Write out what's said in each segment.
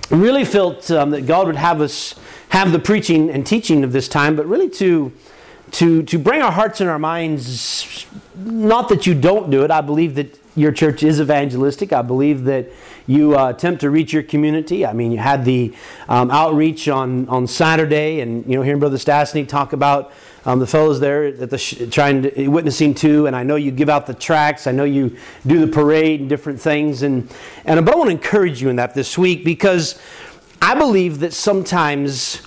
really felt that God would have us have the preaching and teaching of this time, but really to bring our hearts and our minds, not that you don't do it. I believe that your church is evangelistic. I believe that you attempt to reach your community. I mean, you had the outreach on Saturday, and hearing Brother Stastny talk about the fellows there at witnessing too. And I know you give out the tracts. I know you do the parade and different things. But I want to encourage you in that this week, because I believe that sometimes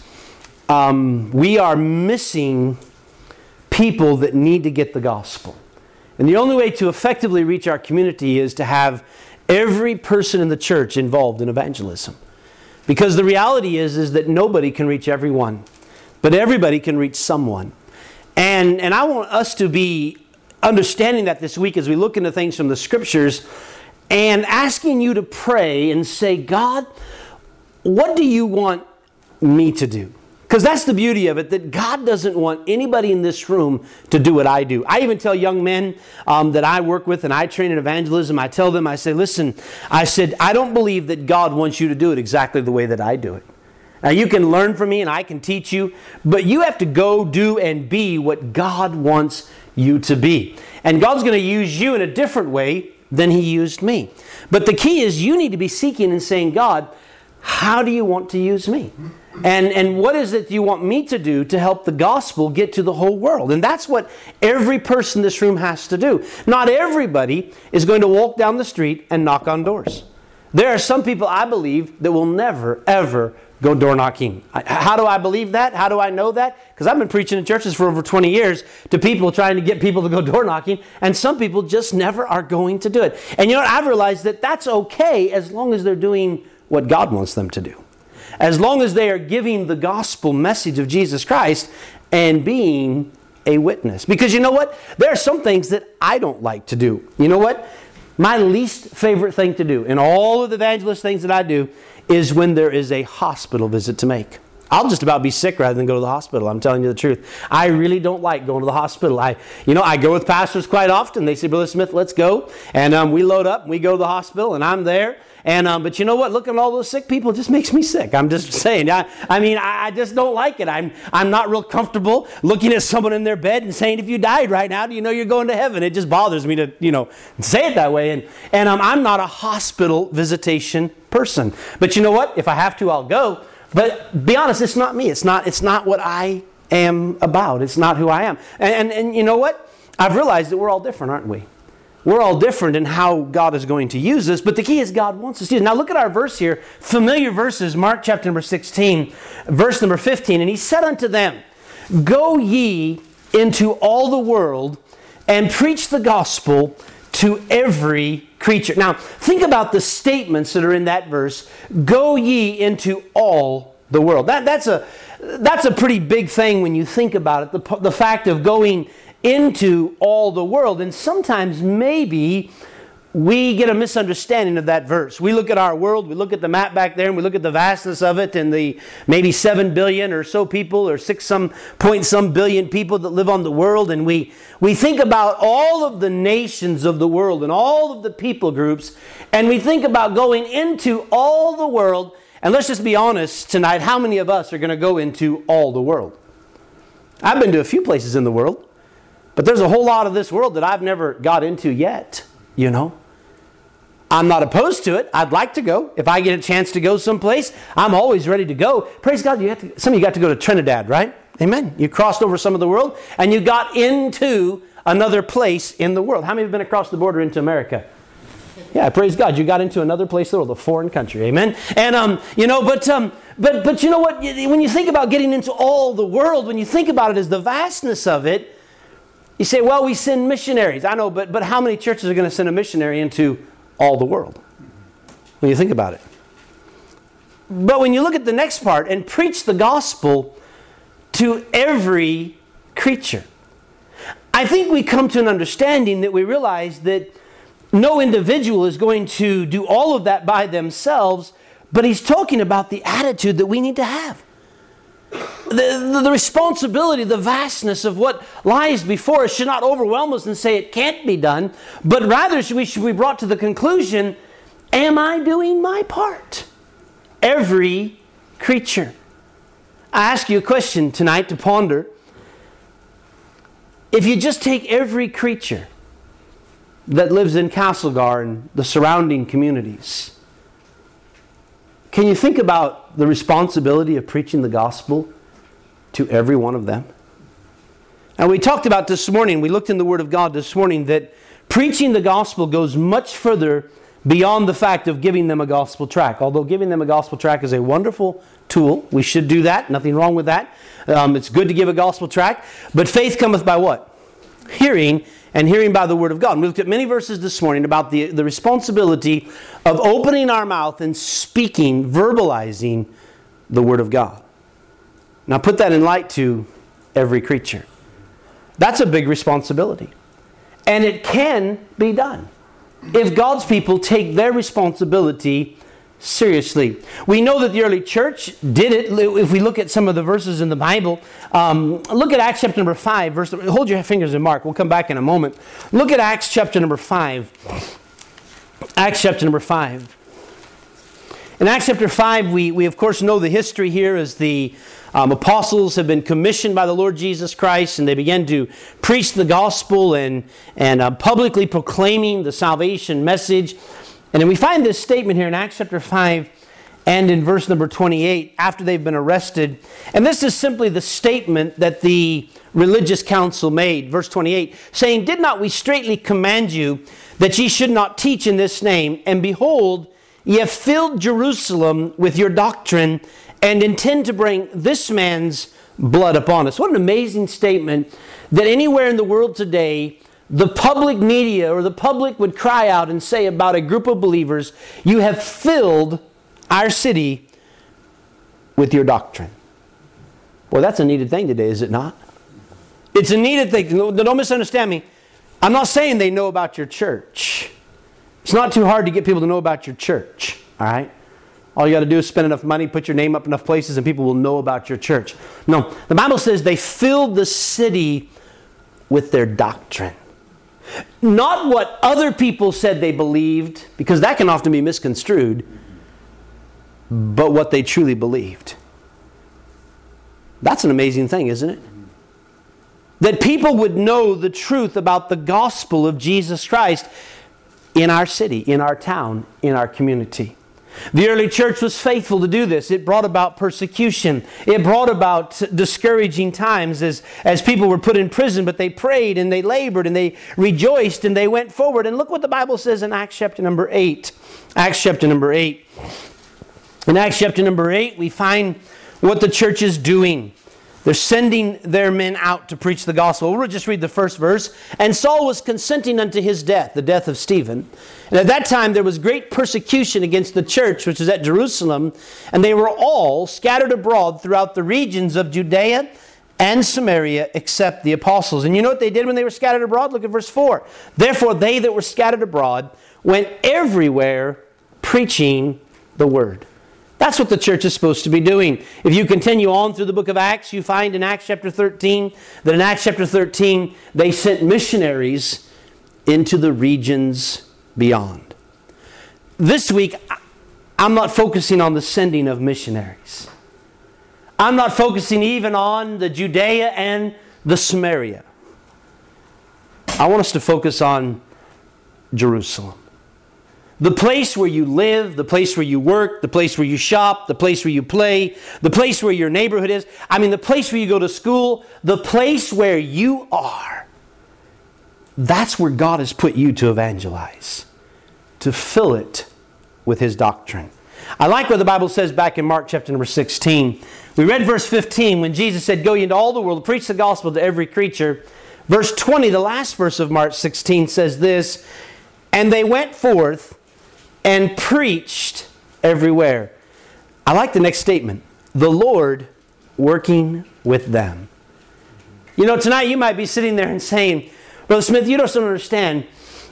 we are missing people that need to get the gospel. And the only way to effectively reach our community is to have every person in the church involved in evangelism. Because the reality is that nobody can reach everyone, but everybody can reach someone. And I want us to be understanding that this week as we look into things from the Scriptures, and asking you to pray and say, God, what do you want me to do? Because that's the beauty of it, that God doesn't want anybody in this room to do what I do. I even tell young men that I work with and I train in evangelism, I tell them, I say, listen, I don't believe that God wants you to do it exactly the way that I do it. Now, you can learn from me and I can teach you, but you have to go do and be what God wants you to be. And God's going to use you in a different way than He used me. But the key is you need to be seeking and saying, God, how do you want to use me? And what is it you want me to do to help the gospel get to the whole world? And that's what every person in this room has to do. Not everybody is going to walk down the street and knock on doors. There are some people, I believe, that will never, ever go door knocking. How do I believe that? How do I know that? Because I've been preaching in churches for over 20 years to people trying to get people to go door knocking, and some people just never are going to do it. And you know what? I've realized that that's okay as long as they're doing what God wants them to do. As long as they are giving the gospel message of Jesus Christ and being a witness. Because you know what? There are some things that I don't like to do. You know what? My least favorite thing to do in all of the evangelist things that I do is when there is a hospital visit to make. I'll just about be sick rather than go to the hospital. I'm telling you the truth. I really don't like going to the hospital. I go with pastors quite often. They say, Brother Smith, let's go. And we load up and we go to the hospital and I'm there. But you know what? Looking at all those sick people just makes me sick. I'm just saying. I just don't like it. I'm not real comfortable looking at someone in their bed and saying, if you died right now, do you know you're going to heaven? It just bothers me to, say it that way. And I'm not a hospital visitation person. But you know what? If I have to, I'll go. But be honest, it's not me. It's not what I am about. It's not who I am. And you know what? I've realized that we're all different, aren't we? We're all different in how God is going to use us, but the key is God wants us to use. Now look at our verse here. Familiar verses, Mark chapter number 16, verse number 15. And He said unto them, Go ye into all the world and preach the gospel to every creature. Now think about the statements that are in that verse. Go ye into all the world. That's a pretty big thing when you think about it. The fact of going into all the world. And sometimes maybe we get a misunderstanding of that verse. We look at our world, we look at the map back there, and we look at the vastness of it and the maybe 7 billion or so people or 6 point some billion people that live on the world, and we think about all of the nations of the world and all of the people groups, and we think about going into all the world. And let's just be honest tonight, how many of us are going to go into all the world? I've been to a few places in the world. But there's a whole lot of this world that I've never got into yet, I'm not opposed to it. I'd like to go. If I get a chance to go someplace, I'm always ready to go. Praise God, some of you got to go to Trinidad, right? Amen. You crossed over some of the world and you got into another place in the world. How many have been across the border into America? Yeah, praise God, you got into another place in the world, a foreign country. Amen. And, but you know what? When you think about getting into all the world, when you think about it as the vastness of it, you say, well, we send missionaries. I know, but how many churches are going to send a missionary into all the world? When you think about it. But when you look at the next part, and preach the gospel to every creature. I think we come to an understanding that we realize that no individual is going to do all of that by themselves, but He's talking about the attitude that we need to have. The responsibility, the vastness of what lies before us should not overwhelm us and say it can't be done, but rather should we be brought to the conclusion, am I doing my part? every creature. I ask you a question tonight to ponder. If you just take every creature that lives in Castlegar and the surrounding communities, can you think about the responsibility of preaching the gospel to every one of them? And we talked about this morning, we looked in the Word of God this morning, that preaching the gospel goes much further beyond the fact of giving them a gospel tract. Although giving them a gospel tract is a wonderful tool. We should do that. Nothing wrong with that. It's good to give a gospel tract. But faith cometh by what? Hearing, and hearing by the Word of God. And we looked at many verses this morning about the responsibility of opening our mouth and speaking, verbalizing the Word of God. Now put that in light to every creature. That's a big responsibility. And it can be done if God's people take their responsibility seriously. We know that the early church did it. If we look at some of the verses in the Bible, look at Acts chapter number 5. Hold your fingers in Mark. We'll come back in a moment. Look at Acts chapter number 5. Acts chapter number 5. In Acts chapter 5, we of course know the history here as the apostles have been commissioned by the Lord Jesus Christ, and they began to preach the gospel and publicly proclaiming the salvation message. And then we find this statement here in Acts chapter 5 and in verse number 28 after they've been arrested. And this is simply the statement that the religious council made. Verse 28, saying, "Did not we straitly command you that ye should not teach in this name? And behold, ye have filled Jerusalem with your doctrine and intend to bring this man's blood upon us." What an amazing statement that anywhere in the world today, the public media or the public would cry out and say about a group of believers, "You have filled our city with your doctrine." Well, that's a needed thing today, is it not? It's a needed thing. Don't misunderstand me. I'm not saying they know about your church. It's not too hard to get people to know about your church, all right? All you got to do is spend enough money, put your name up enough places, and people will know about your church. No, the Bible says they filled the city with their doctrine. Not what other people said they believed, because that can often be misconstrued, but what they truly believed. That's an amazing thing, isn't it? That people would know the truth about the gospel of Jesus Christ in our city, in our town, in our community. The early church was faithful to do this. It brought about persecution. It brought about discouraging times as people were put in prison, but they prayed and they labored and they rejoiced and they went forward. And look what the Bible says in Acts chapter number 8. Acts chapter number 8. In Acts chapter number 8, we find what the church is doing. They're sending their men out to preach the gospel. We'll just read the first verse. "And Saul was consenting unto his death," the death of Stephen. "And at that time there was great persecution against the church which was at Jerusalem, and they were all scattered abroad throughout the regions of Judea and Samaria, except the apostles." And you know what they did when they were scattered abroad? Look at verse 4. "Therefore they that were scattered abroad went everywhere preaching the word." That's what the church is supposed to be doing. If you continue on through the book of Acts, you find in Acts chapter 13 that in Acts chapter 13 they sent missionaries into the regions beyond. This week, I'm not focusing on the sending of missionaries. I'm not focusing even on the Judea and the Samaria. I want us to focus on Jerusalem. The place where you live, the place where you work, the place where you shop, the place where you play, the place where your neighborhood is. I mean, the place where you go to school, the place where you are. That's where God has put you to evangelize, to fill it with His doctrine. I like what the Bible says back in Mark chapter number 16. We read verse 15 when Jesus said, "Go ye into all the world, preach the gospel to every creature." Verse 20, the last verse of Mark 16 says this, "And they went forth and preached everywhere." I like the next statement. "The Lord working with them." You know, tonight you might be sitting there and saying, "Brother Smith, you don't understand.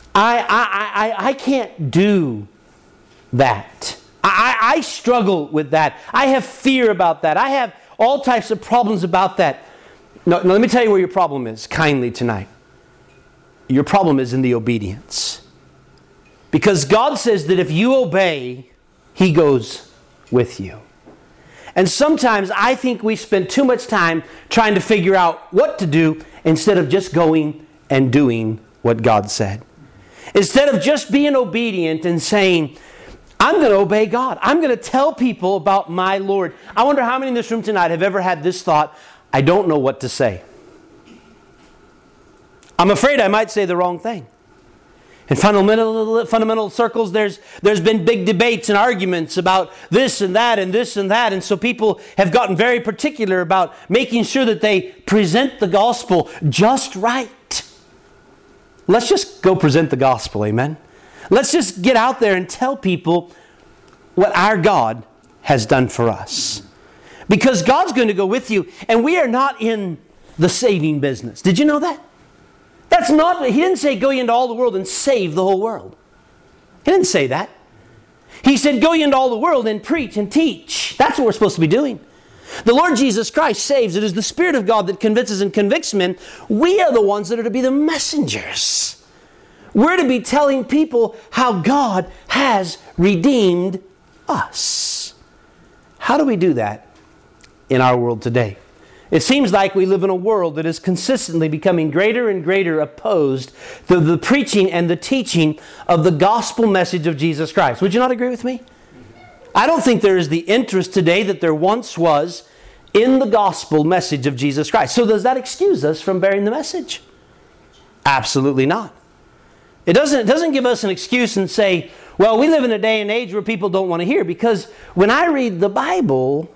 I can't do that. I struggle with that. I have fear about that. I have all types of problems about that." No, let me tell you where your problem is, kindly tonight. Your problem is in the obedience. Because God says that if you obey, He goes with you. And sometimes I think we spend too much time trying to figure out what to do instead of just going and doing what God said. Instead of just being obedient and saying, I'm going to obey God. I'm going to tell people about my Lord. I wonder how many in this room tonight have ever had this thought, I don't know what to say. I'm afraid I might say the wrong thing. In fundamental circles, there's been big debates and arguments about this and that and this and that. And so people have gotten very particular about making sure that they present the gospel just right. Let's just go present the gospel, amen? Let's just get out there and tell people what our God has done for us. Because God's going to go with you, and we are not in the saving business. Did you know that? That's not, He didn't say go ye into all the world and save the whole world. He didn't say that. He said go ye into all the world and preach and teach. That's what we're supposed to be doing. The Lord Jesus Christ saves. It is the Spirit of God that convinces and convicts men. We are the ones that are to be the messengers. We're to be telling people how God has redeemed us. How do we do that in our world today? It seems like we live in a world that is consistently becoming greater and greater opposed to the preaching and the teaching of the gospel message of Jesus Christ. Would you not agree with me? I don't think there is the interest today that there once was in the gospel message of Jesus Christ. So does that excuse us from bearing the message? Absolutely not. It doesn't give us an excuse and say, well, we live in a day and age where people don't want to hear. Because when I read the Bible,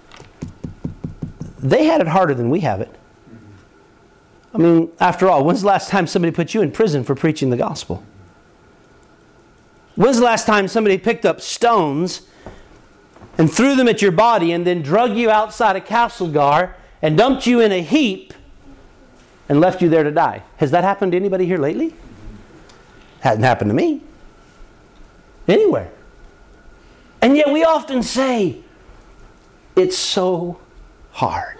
they had it harder than we have it. I mean, after all, when's the last time somebody put you in prison for preaching the gospel? When's the last time somebody picked up stones and threw them at your body and then drug you outside of Castlegar and dumped you in a heap and left you there to die? Has that happened to anybody here lately? Hasn't happened to me. Anywhere. And yet we often say, it's so hard.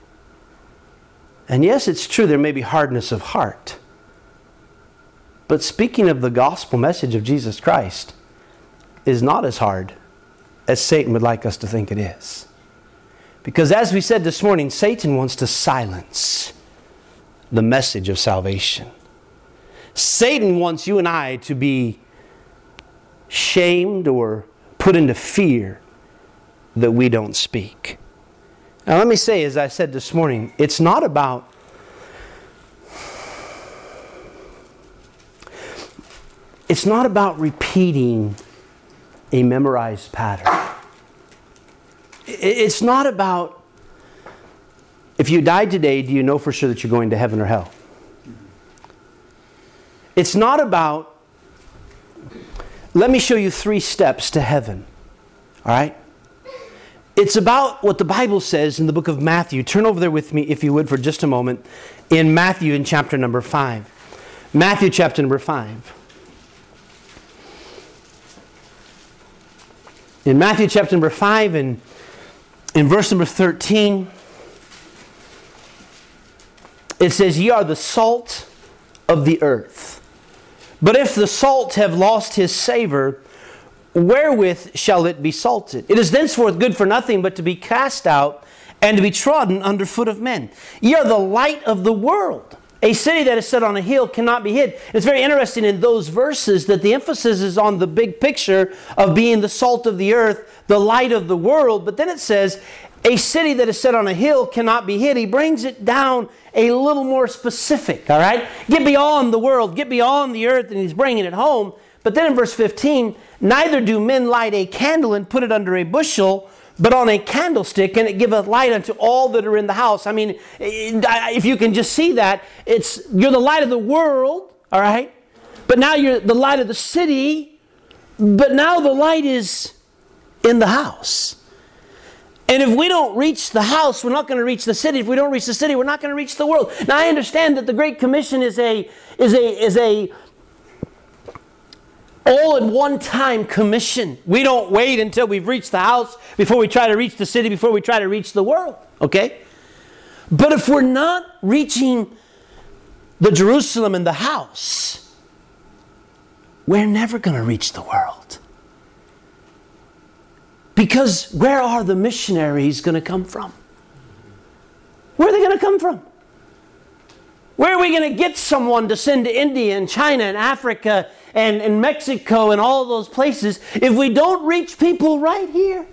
And yes, it's true, there may be hardness of heart. But speaking of the gospel message of Jesus Christ is not as hard as Satan would like us to think it is. Because as we said this morning, Satan wants to silence the message of salvation. Satan wants you and I to be shamed or put into fear that we don't speak. Now let me say, as I said this morning, it's not about repeating a memorized pattern. It's not about, if you died today, do you know for sure that you're going to heaven or hell? It's not about, let me show you 3 steps to heaven. All right? It's about what the Bible says in the book of Matthew. Turn over there with me, if you would, for just a moment. In Matthew, in chapter number 5. Matthew, chapter number 5. In Matthew, chapter number 5, and in verse number 13, it says, ye are the salt of the earth. But if the salt have lost his savor, wherewith shall it be salted? It is thenceforth good for nothing but to be cast out and to be trodden under foot of men. Ye are the light of the world. A city that is set on a hill cannot be hid. It's very interesting in those verses that the emphasis is on the big picture of being the salt of the earth, the light of the world. But then it says, a city that is set on a hill cannot be hid. He brings it down a little more specific, all right? Get beyond the world, get beyond the earth, and he's bringing it home. But then in verse 15, neither do men light a candle and put it under a bushel, but on a candlestick, and it giveth light unto all that are in the house. I mean, if you can just see that, you're the light of the world, all right? But now you're the light of the city, but now the light is in the house. And if we don't reach the house, we're not going to reach the city. If we don't reach the city, we're not going to reach the world. Now I understand that the Great Commission is a all at one time commission. We don't wait until we've reached the house before we try to reach the city, before we try to reach the world. Okay? But if we're not reaching the Jerusalem and the house, we're never going to reach the world. Because where are the missionaries going to come from? Where are they going to come from? Where are we going to get someone to send to India and China and Africa and Mexico and all those places if we don't reach people right here?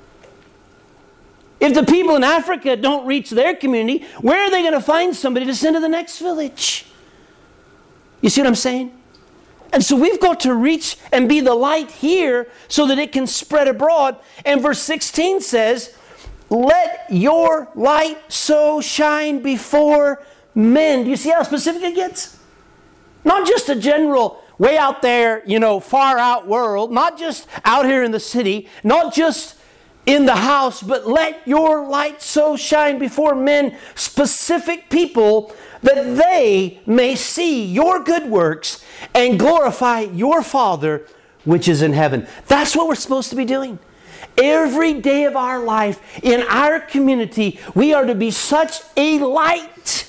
If the people in Africa don't reach their community, where are they going to find somebody to send to the next village? You see what I'm saying? And so we've got to reach and be the light here so that it can spread abroad. And verse 16 says, let your light so shine before men. Do you see how specific it gets? Not just a general way out there, far out world, not just out here in the city, not just in the house, but let your light so shine before men, specific people, that they may see your good works and glorify your Father which is in heaven. That's what we're supposed to be doing. Every day of our life, in our community, we are to be such a light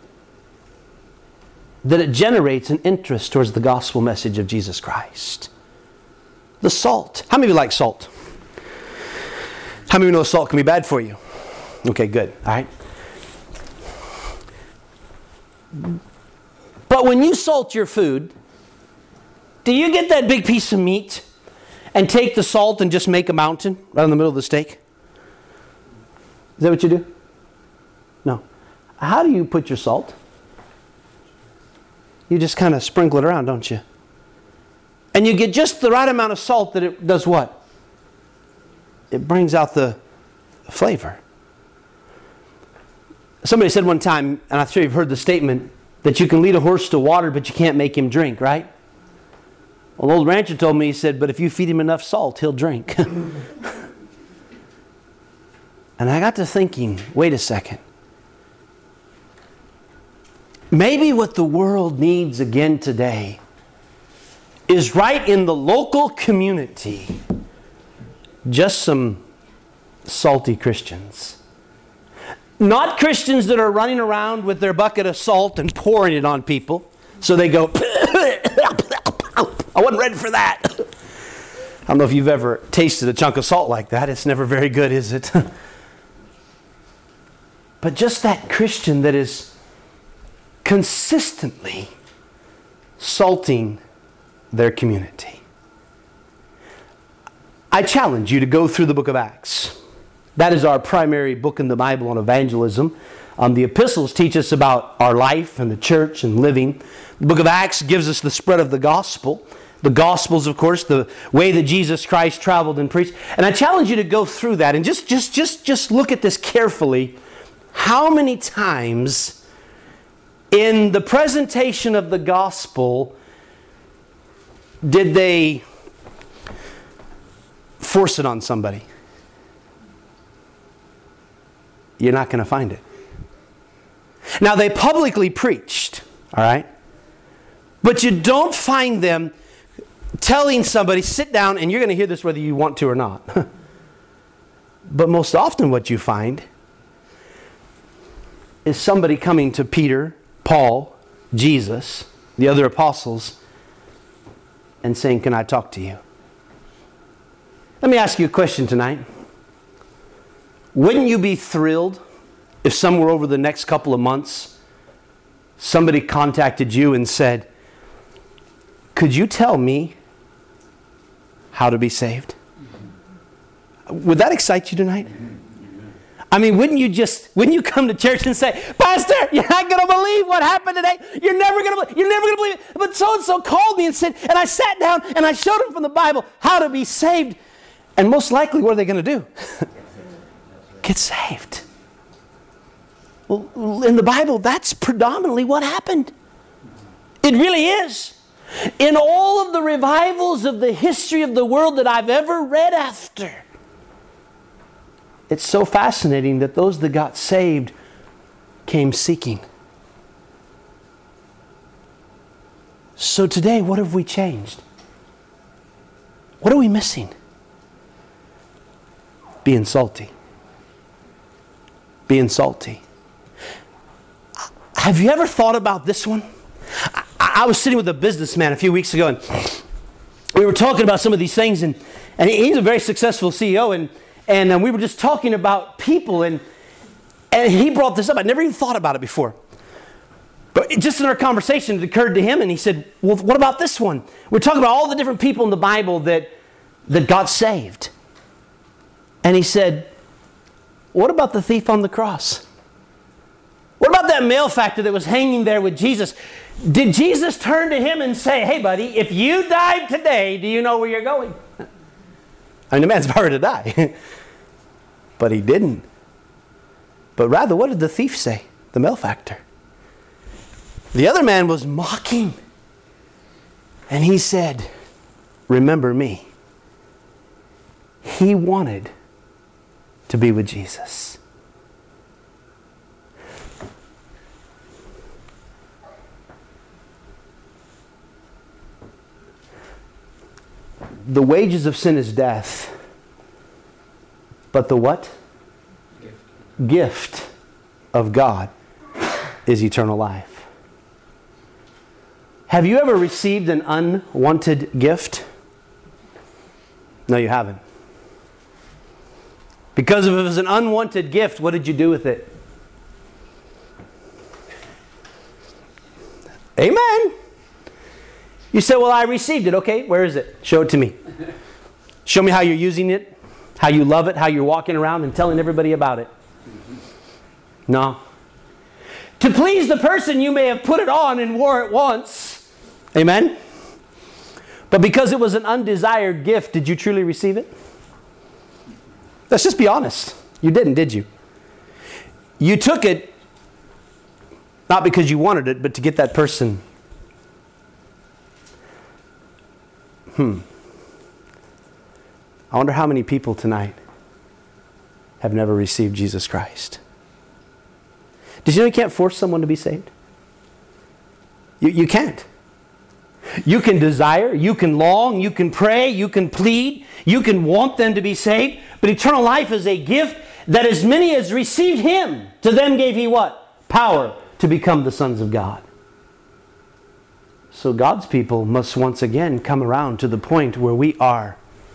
that it generates an interest towards the gospel message of Jesus Christ. The salt. How many of you like salt? How many of you know salt can be bad for you? Okay, good. All right. But when you salt your food, do you get that big piece of meat and take the salt and just make a mountain right in the middle of the steak? Is that what you do? No. How do you put your salt? You just kind of sprinkle it around, don't you? And you get just the right amount of salt that it does what? It brings out the flavor. Somebody said one time, and I'm sure you've heard the statement, that you can lead a horse to water, but you can't make him drink, right? Well, an old rancher told me, he said, but if you feed him enough salt, he'll drink. And I got to thinking, wait a second. Maybe what the world needs again today is right in the local community, just some salty Christians. Not Christians that are running around with their bucket of salt and pouring it on people so they go, I wasn't ready for that. I don't know if you've ever tasted a chunk of salt like that. It's never very good, is it? But just that Christian that is consistently salting their community. I challenge you to go through the book of Acts. That is our primary book in the Bible on evangelism. The epistles teach us about our life and the church and living. The book of Acts gives us the spread of the gospel. The Gospels, of course, the way that Jesus Christ traveled and preached. And I challenge you to go through that and just look at this carefully. How many times in the presentation of the gospel did they force it on somebody? You're not going to find it. Now, they publicly preached, all right? But you don't find them telling somebody, sit down, and you're going to hear this whether you want to or not. But most often what you find is somebody coming to Peter, Paul, Jesus, the other apostles, and saying, can I talk to you? Let me ask you a question tonight. Wouldn't you be thrilled if somewhere over the next couple of months somebody contacted you and said, could you tell me how to be saved? Would that excite you tonight? I mean, wouldn't you come to church and say, Pastor, you're not going to believe what happened today. You're never going to believe it. But so-and-so called me and said, and I sat down and I showed him from the Bible how to be saved. And most likely, what are they going to do? Get saved. Well, in the Bible, that's predominantly what happened. It really is. In all of the revivals of the history of the world that I've ever read after, it's so fascinating that those that got saved came seeking. So today, what have we changed? What are we missing? Being salty. Being salty. Have you ever thought about this one? I was sitting with a businessman a few weeks ago, and we were talking about some of these things, and he's a very successful CEO, and we were just talking about people, and he brought this up. I never even thought about it before. But just in our conversation, it occurred to him, and he said, well, what about this one? We're talking about all the different people in the Bible that got saved. And he said, what about the thief on the cross? What about that malefactor that was hanging there with Jesus? Did Jesus turn to him and say, hey, buddy, if you died today, do you know where you're going? I mean, the man's about to die. But he didn't. But rather, what did the thief say? The malefactor. The other man was mocking. And he said, remember me. He wanted to be with Jesus. The wages of sin is death. But the what? Gift of God is eternal life. Have you ever received an unwanted gift? No, you haven't. Because if it was an unwanted gift, what did you do with it? Amen. You say, well, I received it. Okay, where is it? Show it to me. Show me how you're using it, how you love it, how you're walking around and telling everybody about it. No. To please the person, you may have put it on and wore it once. Amen? But because it was an undesired gift, did you truly receive it? Let's just be honest. You didn't, did you? You took it not because you wanted it, but to get that person. I wonder how many people tonight have never received Jesus Christ. Did you know you can't force someone to be saved? You can't. You can desire, you can long, you can pray, you can plead, you can want them to be saved, but eternal life is a gift that as many as received Him, to them gave He what? Power to become the sons of God. So God's people must once again come around to the point where we are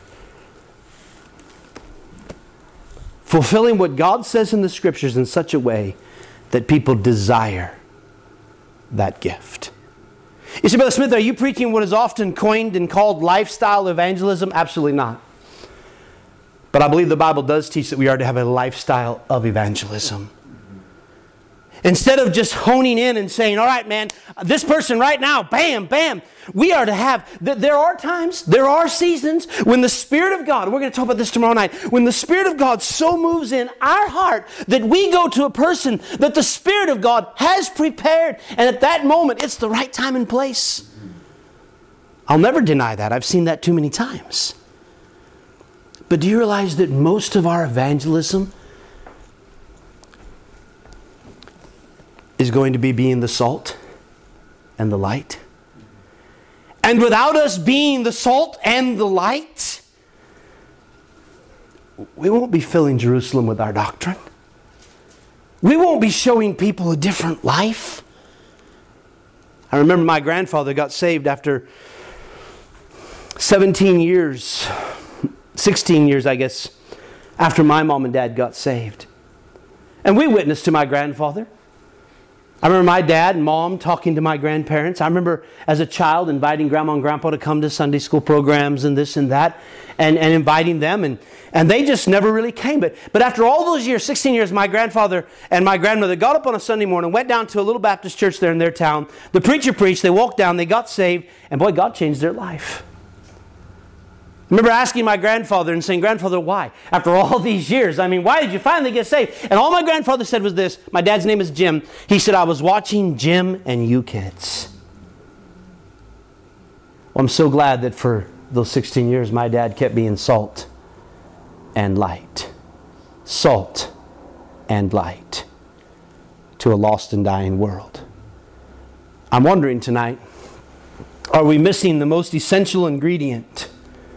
fulfilling what God says in the Scriptures in such a way that people desire that gift. You say, Brother Smith, are you preaching what is often coined and called lifestyle evangelism? Absolutely not. But I believe the Bible does teach that we are to have a lifestyle of evangelism. Instead of just honing in and saying, all right, man, this person right now, bam, bam. We are to have, there are times, there are seasons when the Spirit of God, we're going to talk about this tomorrow night, when the Spirit of God so moves in our heart that we go to a person that the Spirit of God has prepared. And at that moment, it's the right time and place. I'll never deny that. I've seen that too many times. But do you realize that most of our evangelism is going to be being the salt and the light? And without us being the salt and the light, we won't be filling Jerusalem with our doctrine. We won't be showing people a different life. I remember my grandfather got saved after 17 years, 16 years, I guess, after my mom and dad got saved. And we witnessed to my grandfather. I remember my dad and mom talking to my grandparents. I remember as a child inviting grandma and grandpa to come to Sunday school programs and this and that, and inviting them, and they just never really came. But after all those years, 16 years, my grandfather and my grandmother got up on a Sunday morning, went down to a little Baptist church there in their town. The preacher preached, they walked down, they got saved, and boy, God changed their life. I remember asking my grandfather and saying, Grandfather, why? After all these years, why did you finally get saved? And all my grandfather said was this. My dad's name is Jim. He said, I was watching Jim and you kids. Well, I'm so glad that for those 16 years, my dad kept being salt and light. Salt and light to a lost and dying world. I'm wondering tonight, are we missing the most essential ingredient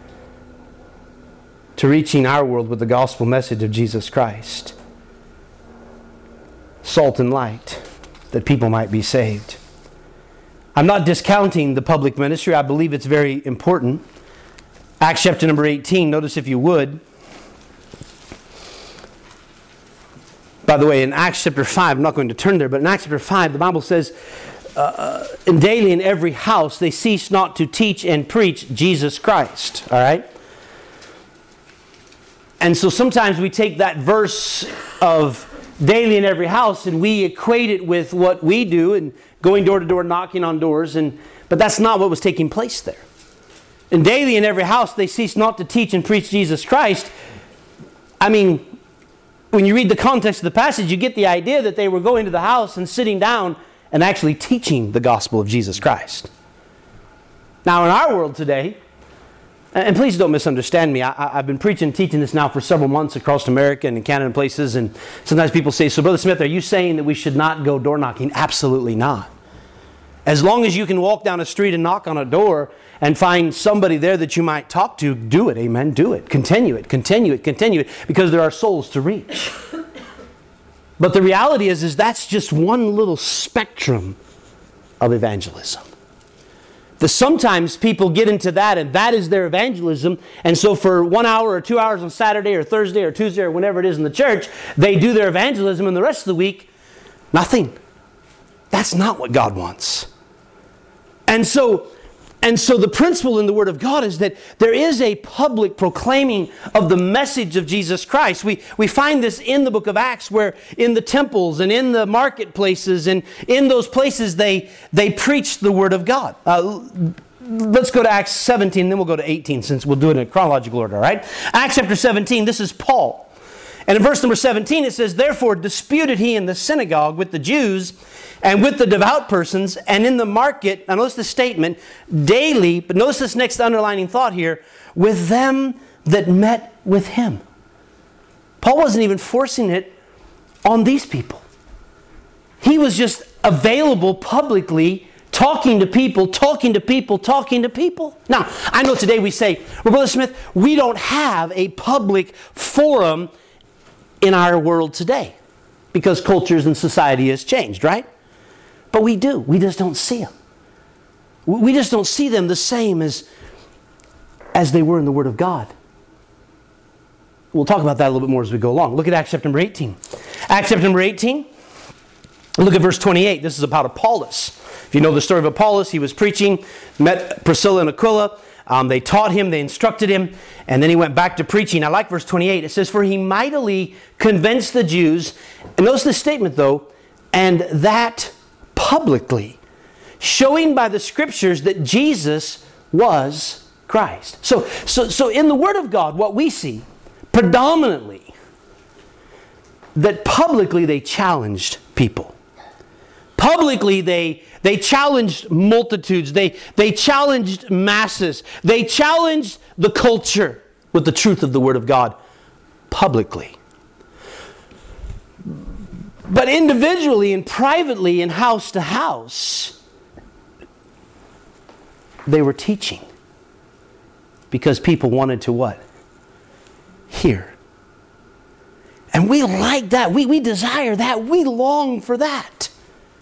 to reaching our world with the gospel message of Jesus Christ? Salt and light, that people might be saved. I'm not discounting the public ministry. I believe it's very important. Acts chapter number 18, notice if you would. By the way, in Acts chapter 5, I'm not going to turn there, but in Acts chapter 5, the Bible says, and daily in every house they cease not to teach and preach Jesus Christ. All right? And so sometimes we take that verse of daily in every house and we equate it with what we do and going door to door, knocking on doors, but that's not what was taking place there. And daily in every house they cease not to teach and preach Jesus Christ. I mean, when you read the context of the passage, you get the idea that they were going to the house and sitting down and actually teaching the gospel of Jesus Christ. Now in our world today, and please don't misunderstand me, I've been preaching and teaching this now for several months across America and in Canada and places, and sometimes people say, so Brother Smith, are you saying that we should not go door knocking? Absolutely not. As long as you can walk down a street and knock on a door and find somebody there that you might talk to, do it, amen, do it. Continue it, continue it, continue it, because there are souls to reach. But the reality is that's just one little spectrum of evangelism. That sometimes people get into that and that is their evangelism, and so for 1 hour or 2 hours on Saturday or Thursday or Tuesday or whenever it is in the church, they do their evangelism, and the rest of the week, nothing. That's not what God wants. And so the principle in the Word of God is that there is a public proclaiming of the message of Jesus Christ. We find this in the book of Acts, where in the temples and in the marketplaces and in those places they preach the Word of God. Let's go to Acts 17, then we'll go to 18, since we'll do it in a chronological order, all right? Acts chapter 17, this is Paul. And in verse number 17 it says, therefore disputed he in the synagogue with the Jews and with the devout persons, and in the market, now notice the statement, daily, but notice this next underlining thought here, with them that met with him. Paul wasn't even forcing it on these people. He was just available publicly, talking to people, talking to people, talking to people. Now, I know today we say, well, Brother Smith, we don't have a public forum in our world today because cultures and society has changed, right? But we do. We just don't see them. We just don't see them the same as they were in the Word of God. We'll talk about that a little bit more as we go along. Look at Acts chapter number 18. Acts chapter number 18. Look at verse 28. This is about Apollos. If you know the story of Apollos, he was preaching, met Priscilla and Aquila. They taught him, they instructed him, and then he went back to preaching. I like verse 28. It says, for he mightily convinced the Jews. And notice this statement though, and that publicly, showing by the Scriptures that Jesus was Christ. So in the Word of God, what we see predominantly, that publicly they challenged people. Publicly they challenged multitudes. They challenged masses. They challenged the culture with the truth of the Word of God publicly. But individually and privately and house to house, they were teaching. Because people wanted to what? Hear. And we like that. We desire that. We long for that.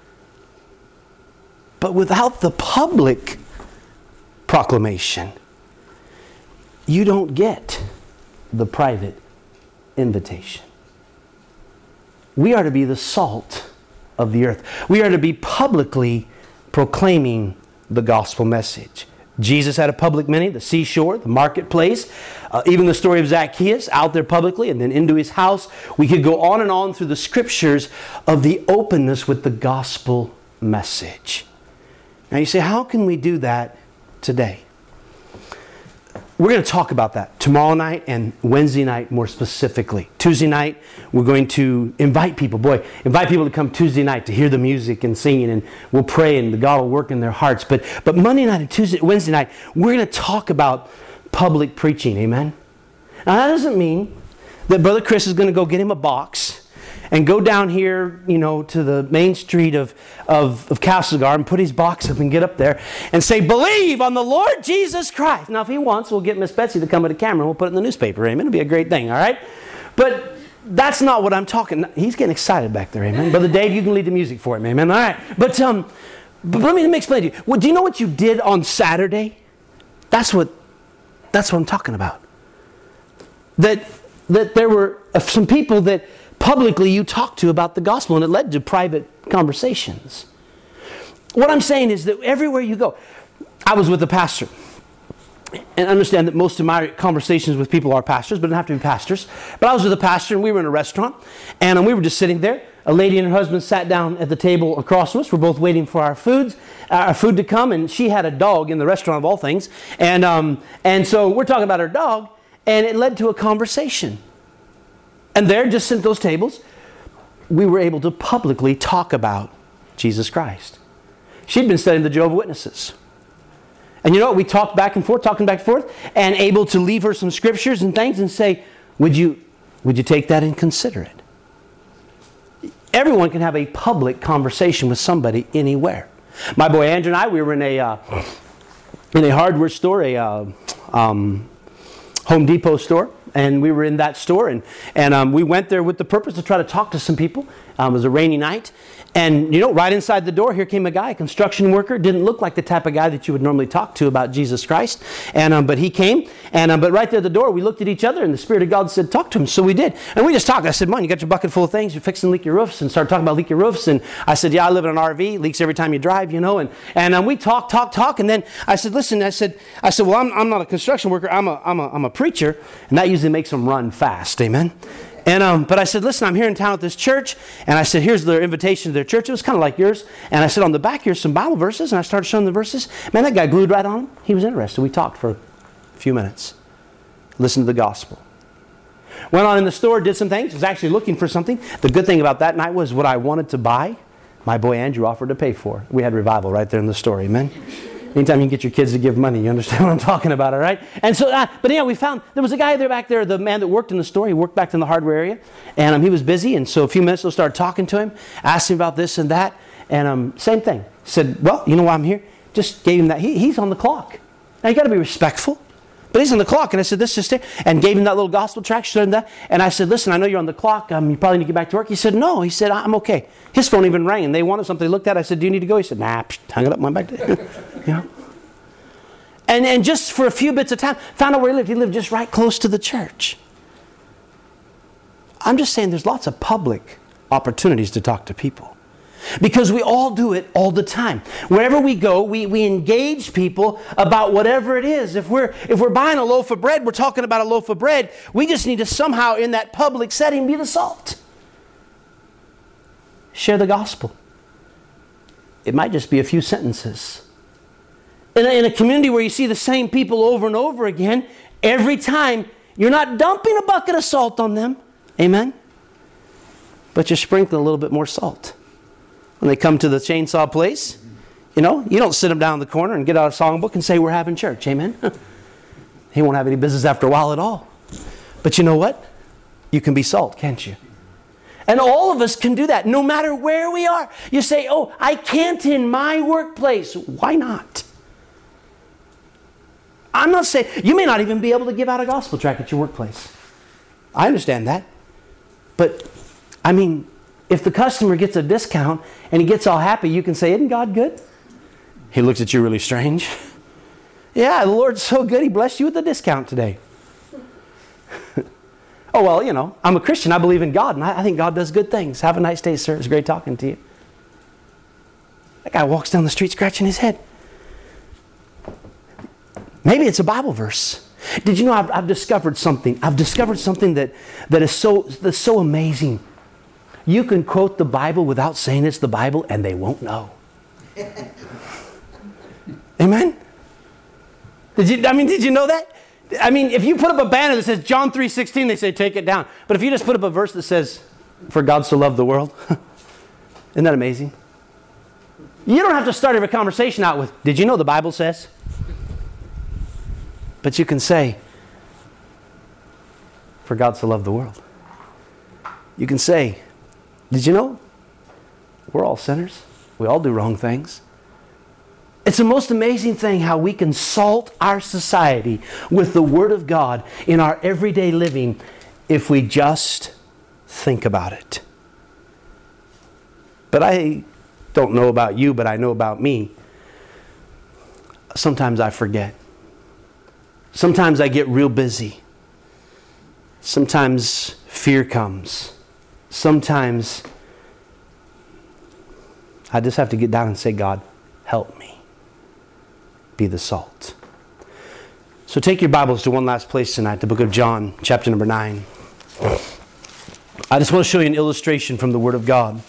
But without the public proclamation, you don't get the private invitation. We are to be the salt of the earth. We are to be publicly proclaiming the gospel message. Jesus had a public ministry, the seashore, the marketplace, even the story of Zacchaeus out there publicly and then into his house. We could go on and on through the Scriptures of the openness with the gospel message. Now you say, how can we do that today? We're going to talk about that tomorrow night and Wednesday night more specifically. Tuesday night, we're going to invite people. Invite people to come Tuesday night to hear the music and singing, and we'll pray and God will work in their hearts. But Monday night and Wednesday night, we're going to talk about public preaching. Amen? Now that doesn't mean that Brother Chris is going to go get him a box and go down here, to the main street of Castlegar and put his box up and get up there and say, believe on the Lord Jesus Christ. Now, if he wants, we'll get Miss Betsy to come with a camera and we'll put it in the newspaper. Amen. It'll be a great thing, all right? But that's not what I'm talking. He's getting excited back there, amen. Brother Dave, you can lead the music for him, amen. All right. But let me explain to you. Well, do you know what you did on Saturday? That's what That's what I'm talking about. That there were some people that publicly you talked to about the gospel, and it led to private conversations. What I'm saying is that everywhere you go, I was with a pastor. And understand that most of my conversations with people are pastors, but don't have to be pastors. But I was with a pastor, and we were in a restaurant, and we were just sitting there. A lady and her husband sat down at the table across from us. We're both waiting for our food to come, and she had a dog in the restaurant of all things. And so we're talking about her dog, and it led to a conversation. And there, just at those tables, we were able to publicly talk about Jesus Christ. She'd been studying the Jehovah's Witnesses. And you know what? We talked back and forth, and able to leave her some scriptures and things and say, would you take that and consider it? Everyone can have a public conversation with somebody anywhere. My boy Andrew and I, we were in a hardware store, a Home Depot store, and we were in that store, and we went there with the purpose to try to talk to some people. It was a rainy night. And, you know, right inside the door, here came a guy, a construction worker. Didn't look like the type of guy that you would normally talk to about Jesus Christ. But he came. But right there at the door, we looked at each other, and the Spirit of God said, talk to him. So we did. And we just talked. I said, man, you got your bucket full of things. You're fixing leaky roofs. And started talking about leaky roofs. And I said, yeah, I live in an RV. Leaks every time you drive, you know. And we talk. And then I said, listen, I said, well, I'm not a construction worker. I'm a preacher. And that usually makes them run fast. Amen. But I said, listen, I'm here in town at this church. And I said, here's their invitation to their church. It was kind of like yours. And I said, on the back, here's some Bible verses. And I started showing the verses. Man, that guy glued right on them. He was interested. We talked for a few minutes. Listened to the gospel. Went on in the store, did some things. Was actually looking for something. The good thing about that night was what I wanted to buy, my boy Andrew offered to pay for. We had revival right there in the store. Amen. Anytime you can get your kids to give money, you understand what I'm talking about, all right? And so, but yeah, we found, there was a guy there back there, the man that worked in the store. He worked back in the hardware area. And he was busy. And so a few minutes ago, started talking to him, asked him about this and that. And same thing. Said, well, you know why I'm here? Just gave him that. He's on the clock. Now, you got to be respectful. But he's on the clock. And I said, this just it. And gave him that little gospel track, showed him that. And I said, listen, I know you're on the clock. You probably need to get back to work. He said, no. He said, I'm okay. His phone even rang. And they wanted something. They looked at it. I said, do you need to go? He said, nah, hung it up, went back to you know. And just for a few bits of time, found out where he lived. He lived just right close to the church. I'm just saying there's lots of public opportunities to talk to people. Because we all do it all the time. Wherever we go, we engage people about whatever it is. If we're buying a loaf of bread, we're talking about a loaf of bread. We just need to somehow in that public setting be the salt. Share the gospel. It might just be a few sentences. In a community where you see the same people over and over again, every time, you're not dumping a bucket of salt on them. Amen? But you're sprinkling a little bit more salt. When they come to the chainsaw place, you know, you don't sit them down in the corner and get out a songbook and say, we're having church. Amen? He won't have any business after a while at all. But you know what? You can be salt, can't you? And all of us can do that, no matter where we are. You say, oh, I can't in my workplace. Why not? I'm not saying, you may not even be able to give out a gospel tract at your workplace. I understand that. But, I mean, if the customer gets a discount and he gets all happy, you can say, isn't God good? He looks at you really strange. Yeah, the Lord's so good, He blessed you with a discount today. Oh, well, you know, I'm a Christian. I believe in God, and I think God does good things. Have a nice day, sir. It's great talking to you. That guy walks down the street scratching his head. Maybe it's a Bible verse. Did you know I've discovered something? I've discovered something that's so amazing. You can quote the Bible without saying it's the Bible, and they won't know. Amen? Did you know that? I mean, if you put up a banner that says John 3:16, they say take it down. But if you just put up a verse that says, for God so loved the world, isn't that amazing? You don't have to start every conversation out with, did you know the Bible says? But you can say, for God so loved the world. You can say, did you know we're all sinners? We all do wrong things. It's the most amazing thing how we can salt our society with the Word of God in our everyday living if we just think about it. But I don't know about you, but I know about me. Sometimes I forget. Sometimes I get real busy. Sometimes fear comes. Sometimes I just have to get down and say, God, help me be the salt. So take your Bibles to one last place tonight, the book of John, chapter number 9. I just want to show you an illustration from the Word of God.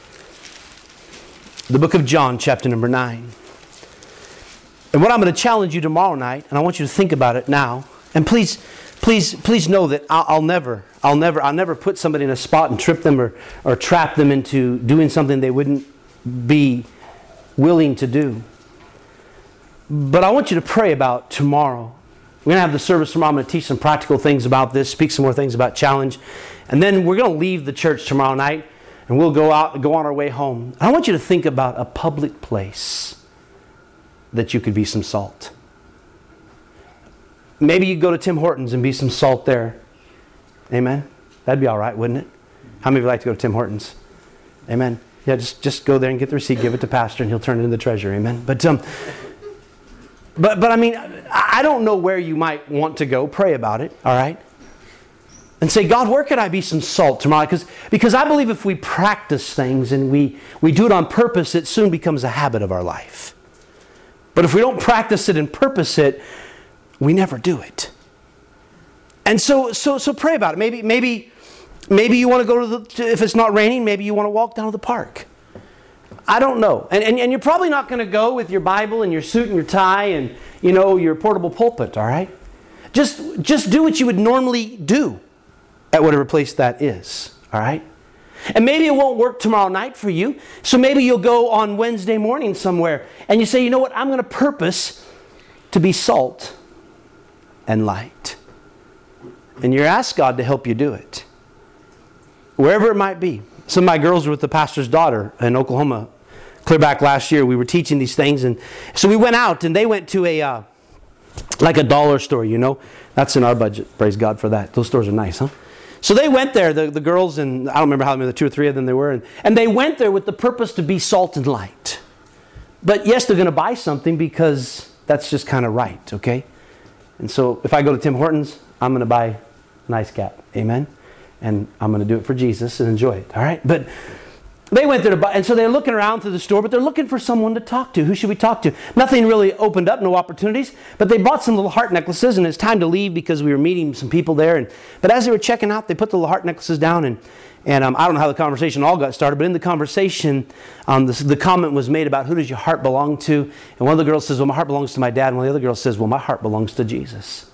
The book of John, chapter number 9. And what I'm going to challenge you tomorrow night, and I want you to think about it now, and please know that I'll never put somebody in a spot and trip them or trap them into doing something they wouldn't be willing to do. But I want you to pray about tomorrow. We're going to have the service tomorrow. I'm going to teach some practical things about this, speak some more things about challenge. And then we're going to leave the church tomorrow night, and we'll go on our way home. I want you to think about a public place that you could be some salt. Maybe you go to Tim Hortons and be some salt there. Amen? That'd be all right, wouldn't it? How many of you like to go to Tim Hortons? Amen? Yeah, just go there and get the receipt, give it to pastor, and he'll turn it into the treasury. Amen? But I mean, I don't know where you might want to go. Pray about it, all right? And say, God, where could I be some salt tomorrow? Because I believe if we practice things and we do it on purpose, it soon becomes a habit of our life. But if we don't practice it and purpose it, we never do it. And so pray about it. Maybe you want to go if it's not raining, maybe you want to walk down to the park. I don't know. And you're probably not going to go with your Bible and your suit and your tie and, your portable pulpit, all right? Just do what you would normally do at whatever place that is, all right? And maybe it won't work tomorrow night for you, so maybe you'll go on Wednesday morning somewhere and you say, you know what, I'm going to purpose to be salt and light. And you ask God to help you do it. Wherever it might be. Some of my girls were with the pastor's daughter in Oklahoma. Clear back last year, we were teaching these things. And so we went out and they went to a dollar store, That's in our budget. Praise God for that. Those stores are nice, huh? So they went there, the girls, and I don't remember how many, the 2 or 3 of them they were. And they went there with the purpose to be salt and light. But yes, they're going to buy something because that's just kind of right, okay? And so if I go to Tim Hortons, I'm going to buy an ice cap. Amen? And I'm going to do it for Jesus and enjoy it, all right? But they went there to buy, and so they're looking around through the store, but they're looking for someone to talk to. Who should we talk to? Nothing really opened up, no opportunities, but they bought some little heart necklaces, and it's time to leave because we were meeting some people there. But as they were checking out, they put the little heart necklaces down, and I don't know how the conversation all got started, but in the conversation, the comment was made about who does your heart belong to? And one of the girls says, well, my heart belongs to my dad, and one of the other girls says, well, my heart belongs to Jesus.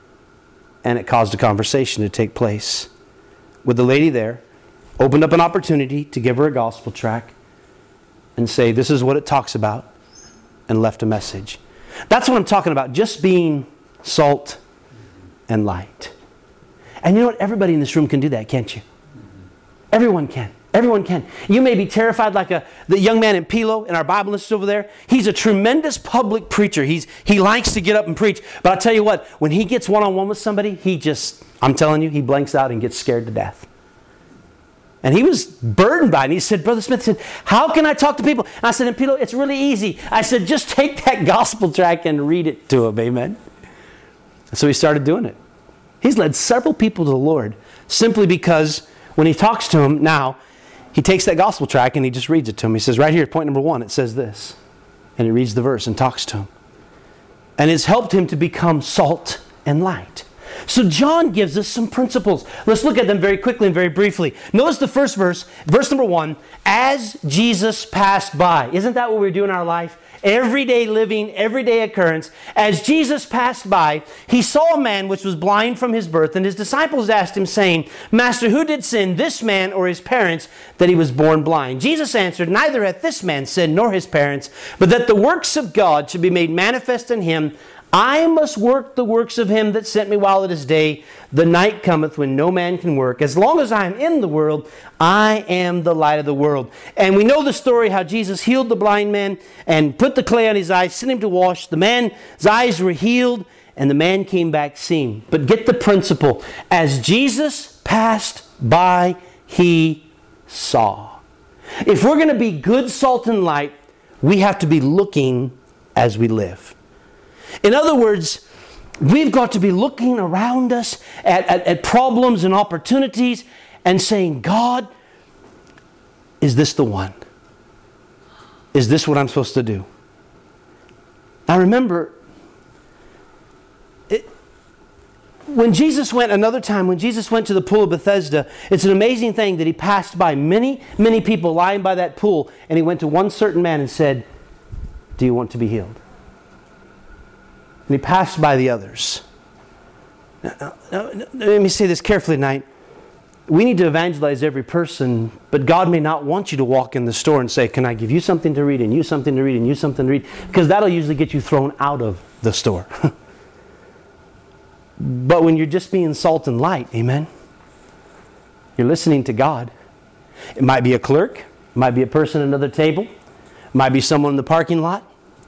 And it caused a conversation to take place with the lady there. Opened up an opportunity to give her a gospel tract and say, this is what it talks about, and left a message. That's what I'm talking about, just being salt and light. And you know what? Everybody in this room can do that, can't you? Everyone can. Everyone can. You may be terrified like the young man in Pilo in our Bible list over there. He's a tremendous public preacher. He likes to get up and preach. But I'll tell you what, when he gets one-on-one with somebody, I'm telling you, he blanks out and gets scared to death. And he was burdened by it. And he said, Brother Smith said, how can I talk to people? And I said, Pilo, it's really easy. I said, just take that gospel tract and read it to them. Amen. And so he started doing it. He's led several people to the Lord simply because when he talks to them now, he takes that gospel tract and he just reads it to them. He says, right here, point number 1, it says this. And he reads the verse and talks to them. And it's helped him to become salt and light. So John gives us some principles. Let's look at them very quickly and very briefly. Notice the first verse number 1, as Jesus passed by. Isn't that what we do in our life? Everyday living, everyday occurrence. As Jesus passed by, he saw a man which was blind from his birth, and his disciples asked him, saying, Master, who did sin, this man or his parents, that he was born blind? Jesus answered, neither hath this man sinned nor his parents, but that the works of God should be made manifest in him. I must work the works of him that sent me while it is day. The night cometh when no man can work. As long as I am in the world, I am the light of the world. And we know the story how Jesus healed the blind man and put the clay on his eyes, sent him to wash. The man's eyes were healed and the man came back seeing. But get the principle. As Jesus passed by, he saw. If we're going to be good salt and light, we have to be looking as we live. In other words, We've got to be looking around us at problems and opportunities and saying, God, is this the one? Is this what I'm supposed to do? Now remember, when Jesus went to the pool of Bethesda, it's an amazing thing that he passed by many, many people lying by that pool, and he went to one certain man and said, do you want to be healed? And he passed by the others. Now, let me say this carefully tonight. We need to evangelize every person, but God may not want you to walk in the store and say, can I give you something to read and you something to read and you something to read? Because that'll usually get you thrown out of the store. But when you're just being salt and light, amen, you're listening to God. It might be a clerk, it might be a person at another table, it might be someone in the parking lot,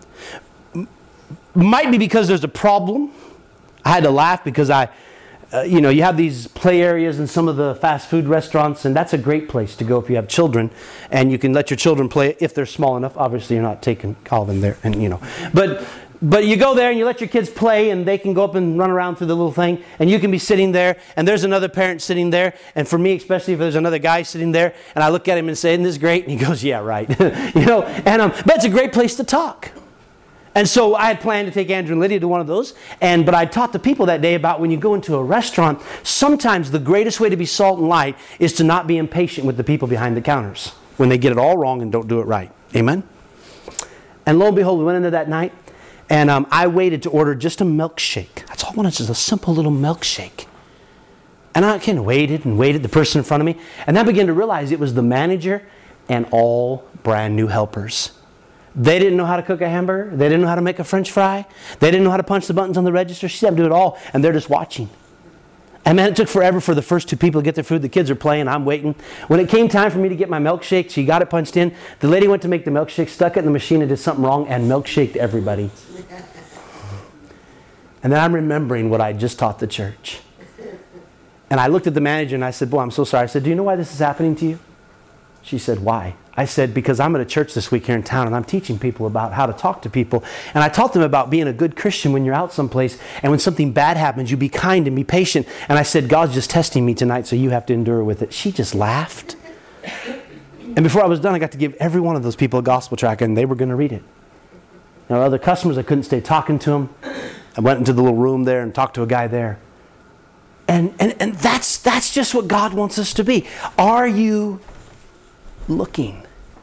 might be because there's a problem. I had to laugh because you have these play areas in some of the fast food restaurants, and that's a great place to go if you have children, and you can let your children play if they're small enough. Obviously, you're not taking Calvin there, and but you go there and you let your kids play, and they can go up and run around through the little thing, and you can be sitting there, and there's another parent sitting there, and for me, especially if there's another guy sitting there, and I look at him and say, isn't this great? And he goes, yeah, right. But it's a great place to talk. And so I had planned to take Andrew and Lydia to one of those, but I taught the people that day about when you go into a restaurant, sometimes the greatest way to be salt and light is to not be impatient with the people behind the counters when they get it all wrong and don't do it right. Amen? And lo and behold, we went into that night, and I waited to order just a milkshake. That's all I wanted, just a simple little milkshake. And I kind of waited, the person in front of me, and I began to realize it was the manager and all brand new helpers. They didn't know how to cook a hamburger. They didn't know how to make a French fry. They didn't know how to punch the buttons on the register. She had to do it all, and they're just watching. And man, it took forever for the first two people to get their food. The kids are playing. I'm waiting. When it came time for me to get my milkshake, she got it punched in. The lady went to make the milkshake, stuck it in the machine, and did something wrong, and milkshaked everybody. And then I'm remembering what I just taught the church. And I looked at the manager, and I said, boy, I'm so sorry. I said, do you know why this is happening to you? She said, why? I said, because I'm at a church this week here in town, and I'm teaching people about how to talk to people. And I taught them about being a good Christian when you're out someplace, and when something bad happens, you be kind and be patient. And I said, God's just testing me tonight, so you have to endure with it. She just laughed. And before I was done, I got to give every one of those people a gospel tract, and they were going to read it. Now, other customers, I couldn't stay talking to them. I went into the little room there and talked to a guy there. And that's just what God wants us to be. Are you looking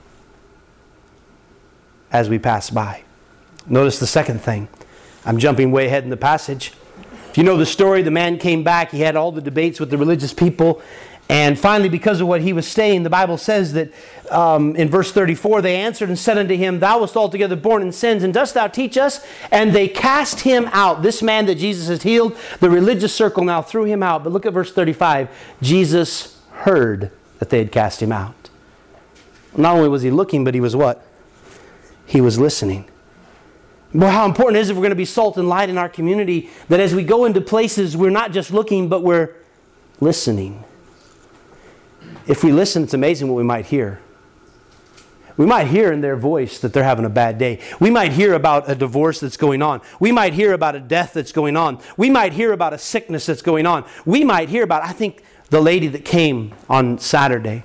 as we pass by? Notice the second thing. I'm jumping way ahead in the passage. If you know the story, the man came back. He had all the debates with the religious people. And finally, because of what he was saying, the Bible says that in verse 34, they answered and said unto him, thou wast altogether born in sins, and dost thou teach us? And they cast him out. This man that Jesus has healed, the religious circle now threw him out. But look at verse 35. Jesus heard that they had cast him out. Not only was he looking, but he was what? He was listening. Well, how important it is if we're going to be salt and light in our community, that as we go into places, we're not just looking, but we're listening. If we listen, it's amazing what we might hear. We might hear in their voice that they're having a bad day. We might hear about a divorce that's going on. We might hear about a death that's going on. We might hear about a sickness that's going on. We might hear about, I think, the lady that came on Saturday.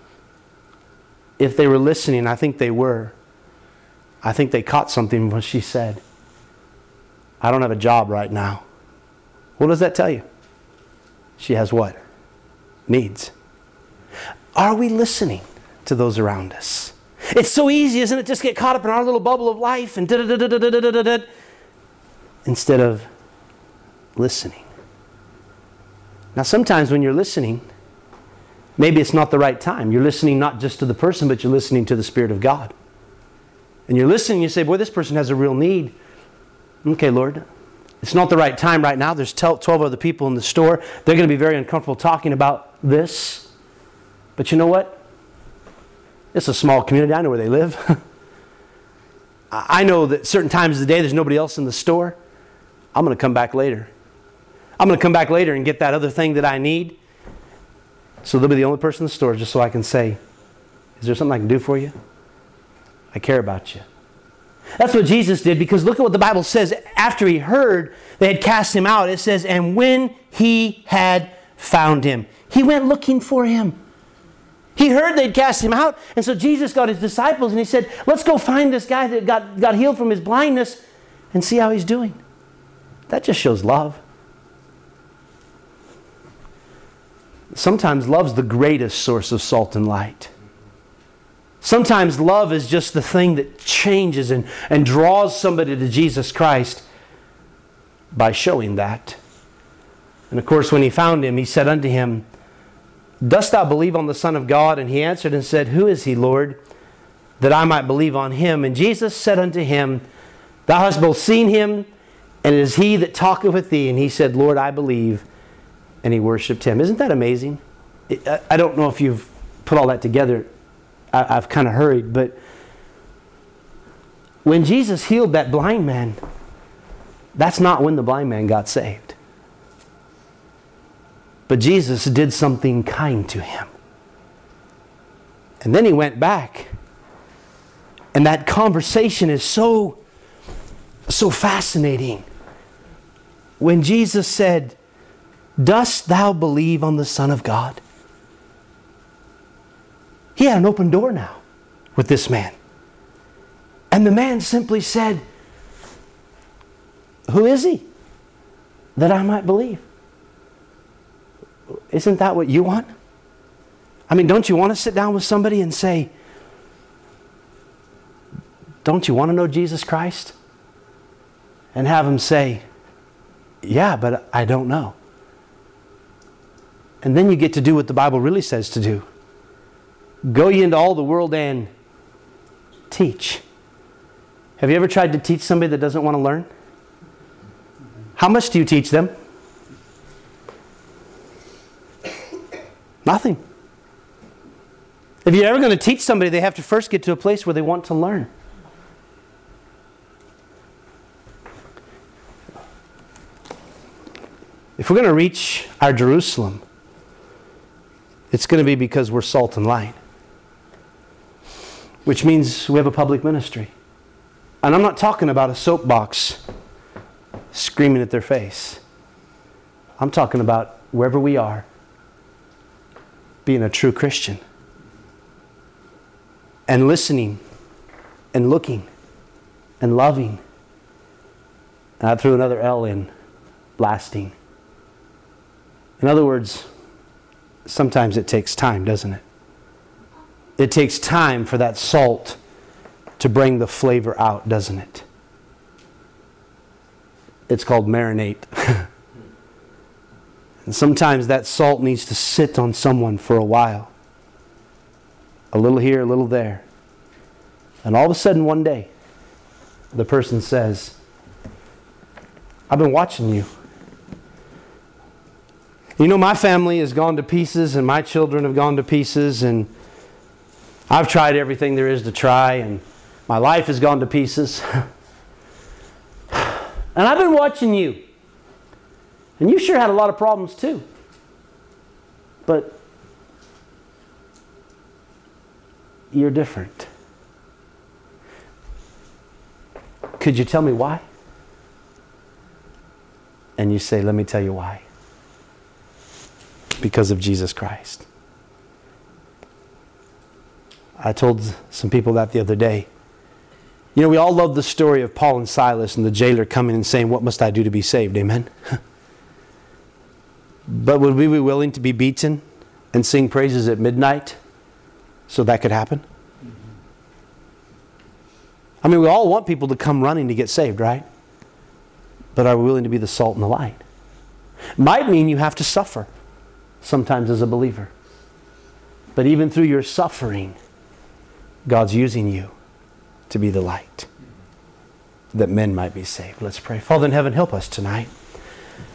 If they were listening, I think they were. I think they caught something when she said, I don't have a job right now. What does that tell you? She has what? Needs. Are we listening to those around us? It's so easy, isn't it? Just get caught up in our little bubble of life and instead of listening. Now sometimes when you're listening, maybe it's not the right time. You're listening not just to the person, but you're listening to the Spirit of God. And you're listening, you say, boy, this person has a real need. Okay, Lord, it's not the right time right now. There's 12 other people in the store. They're going to be very uncomfortable talking about this. But you know what? It's a small community. I know where they live. I know that certain times of the day there's nobody else in the store. I'm going to come back later. I'm going to come back later and get that other thing that I need. So they'll be the only person in the store just so I can say, is there something I can do for you? I care about you. That's what Jesus did, because look at what the Bible says. after he heard they had cast him out, it says, and when he had found him, he went looking for him. He heard they'd cast him out, and so Jesus got his disciples and he said, let's go find this guy that got healed from his blindness and see how he's doing. That just shows love. Sometimes love's the greatest source of salt and light. Sometimes love is just the thing that changes and draws somebody to Jesus Christ by showing that. And of course, when he found him, he said unto him, dost thou believe on the Son of God? And he answered and said, who is he, Lord, that I might believe on him? And Jesus said unto him, thou hast both seen him, and it is he that talketh with thee. And he said, Lord, I believe. And he worshipped him. Isn't that amazing? I don't know if you've put all that together. I've kind of hurried, but when Jesus healed that blind man, that's not when the blind man got saved. But Jesus did something kind to him. And then he went back. And that conversation is so fascinating. When Jesus said, dost thou believe on the Son of God? He had an open door now with this man. And the man simply said, who is he that I might believe? Isn't that what you want? I mean, don't you want to sit down with somebody and say, don't you want to know Jesus Christ? And have him say, yeah, but I don't know. And then you get to do what the Bible really says to do. Go ye into all the world and teach. Have you ever tried to teach somebody that doesn't want to learn? How much do you teach them? Nothing. If you're ever going to teach somebody, they have to first get to a place where they want to learn. If we're going to reach our Jerusalem, it's going to be because we're salt and light. Which means we have a public ministry. And I'm not talking about a soapbox screaming at their face. I'm talking about wherever we are, being a true Christian. And listening and looking and loving. And I threw another L in, lasting. In other words, sometimes it takes time, doesn't it? It takes time for that salt to bring the flavor out, doesn't it? It's called marinate. And sometimes that salt needs to sit on someone for a while. A little here, a little there. And all of a sudden one day, the person says, I've been watching you. You know, my family has gone to pieces and my children have gone to pieces and I've tried everything there is to try and my life has gone to pieces. And I've been watching you. And you sure had a lot of problems too. But you're different. Could you tell me why? And you say, let me tell you why. Because of Jesus Christ. I told some people that the other day. You know, we all love the story of Paul and Silas and the jailer coming and saying, what must I do to be saved? Amen? But would we be willing to be beaten and sing praises at midnight so that could happen? I mean, we all want people to come running to get saved, right? But are we willing to be the salt and the light? Might mean you have to suffer sometimes as a believer. But even through your suffering, God's using you to be the light that men might be saved. Let's pray. Father in heaven, help us tonight.